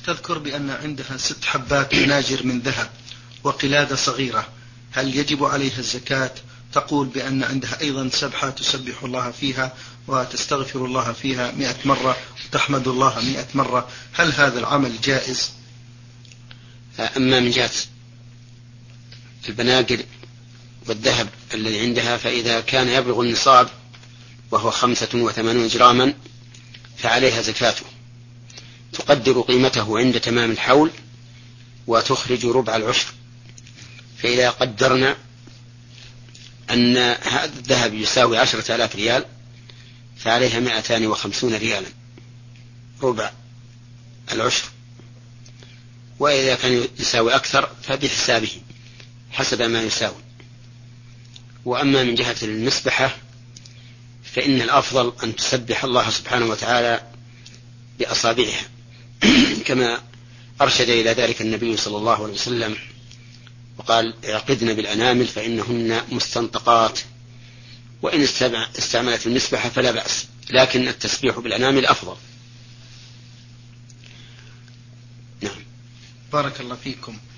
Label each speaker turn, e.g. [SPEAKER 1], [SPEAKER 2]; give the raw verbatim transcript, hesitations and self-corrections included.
[SPEAKER 1] تذكر بأن عندها ست حبات مناجر من ذهب وقلادة صغيرة، هل يجب عليها الزكاة؟ تقول بأن عندها أيضا سبحة تسبح الله فيها وتستغفر الله فيها مئة مرة وتحمد الله مئة مرة، هل هذا العمل جائز؟
[SPEAKER 2] أما من جهة البناجر والذهب الذي عندها، فإذا كان يبلغ النصاب وهو خمسة وثمانون جراما فعليها زكاته، تقدر قيمته عند تمام الحول وتخرج ربع العشر. فإذا قدرنا أن هذا الذهب يساوي عشرة آلاف ريال فعليها مائتان وخمسون ريالا ربع العشر، وإذا كان يساوي أكثر فبحسابه حسب ما يساوي. وأما من جهة المسبحة فإن الأفضل أن تسبح الله سبحانه وتعالى بأصابعها كما أرشد إلى ذلك النبي صلى الله عليه وسلم وقال اعقدن بالأنامل فإنهن مستنطقات، وإن استعملت المسبحة فلا بأس، لكن التسبيح بالأنامل أفضل.
[SPEAKER 1] نعم. بارك الله فيكم.